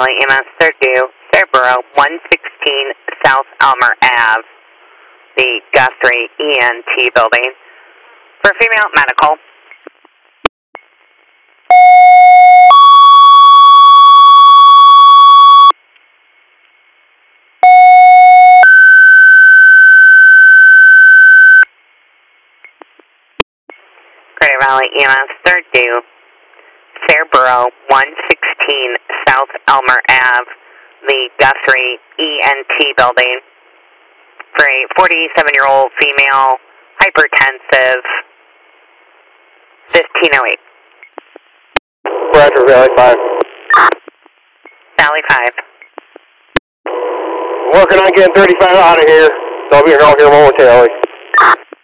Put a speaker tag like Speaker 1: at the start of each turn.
Speaker 1: Valley EMS 32, Scarborough 116 South Elmer Ave, the Guthrie ENT building, for female medical. Crater Valley EMS 32, Scarborough 116 South Elmer Ave, the Guthrie ENT building, for a 47-year-old female, hypertensive, 1508.
Speaker 2: Roger, Valley 5.
Speaker 1: Valley 5.
Speaker 2: Working on getting 35 out of here. So I'll be here momentarily.